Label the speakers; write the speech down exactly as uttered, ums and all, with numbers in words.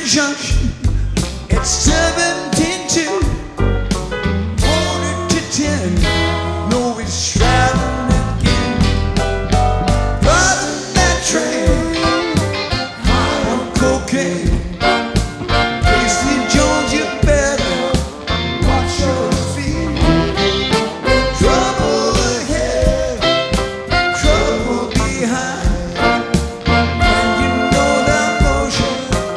Speaker 1: Junction. It's seventeen to quarter to ten. No, he's traveling again. Driving that train, high on cocaine.